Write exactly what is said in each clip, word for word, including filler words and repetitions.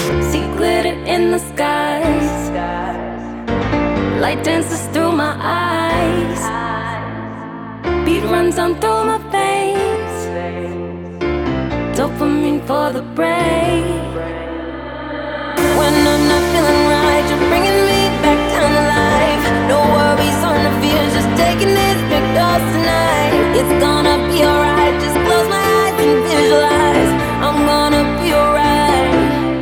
See glitter in the skies, light dances through my eyes, beat runs on through my veins, dopamine for the brain. When I'm not feeling right, you're bringing me back down to life. No worries or no fears, just taking this big dose tonight. It's gonna be alright, just close my eyes and visualize I'm gonna be alright.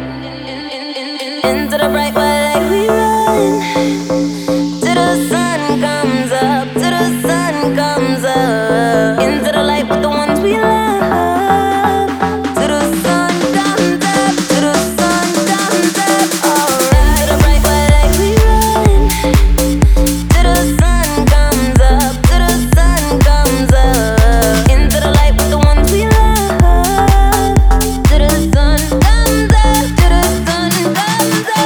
Into the bright white light we run, till the sun comes up, till the sun comes up. Into the light with the ones we love, till the sun comes up, till the sun comes up. Alright. Into the bright white light we run, till the sun comes up, till the sun comes up. Into the light with the ones we love, till the sun comes up, till the sun comes up.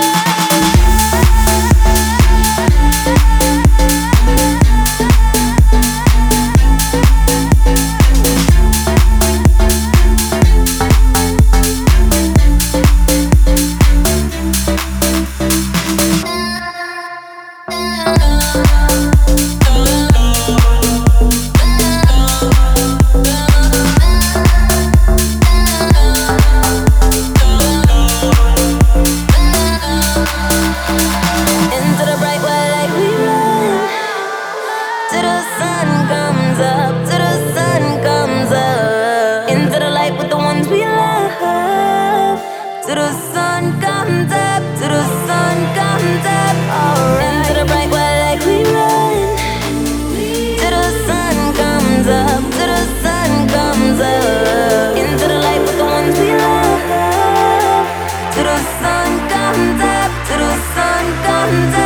Into the bright white light we run, till the sun comes up, till the sun comes up. Into the light with the ones we love, till the sun comes up, till the sun comes up. Alright. Into the bright white light we run, till the sun comes up, till the sun comes up. Into the light with the ones we love, till the sun comes up, till the sun comes up.